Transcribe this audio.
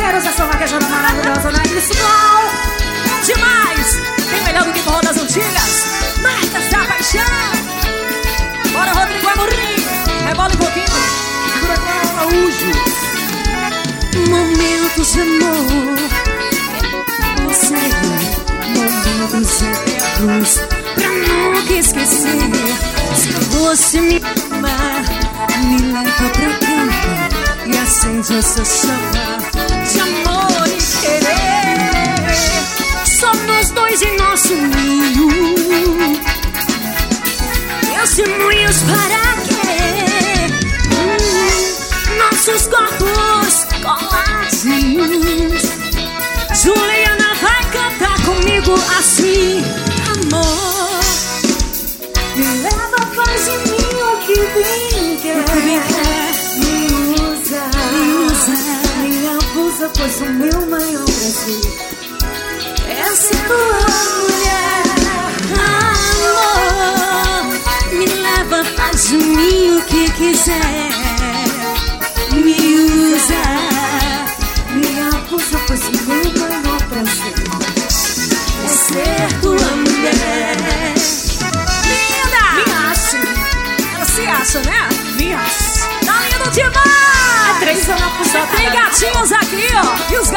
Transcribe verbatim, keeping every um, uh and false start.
parceiros, essa vaquejada maravilhosa na Isbal. Demais! Tem melhor do que forró das antigas. Marta essa paixão. Bora, Rodrigo Amorim. Rebola um pouquinho. Segura com a Araújo. Momentos de amor. Você, momentos eternos pra nunca esquecer. Se você me amar, me leva pra campo e acende essa chama de amor e querer. Somos dois em nosso ninho, testemunhos para quê? Hum, nossos corpos coladinhos. Juliana vai cantar comigo assim. Amor, me leva, faz de mim o que bem quer. Me usa, me usa, me abusa, pois o meu maior prazer é ser tua mulher. Amor, me leva, faz de mim o que quiser. Me usa, me abusa, pois o meu maior prazer é ser tua mulher. Linda! Me acha. Ela se acha, né? Me acha. Tá lindo demais! É três anos. Só tem gatinhos aqui, ó. E os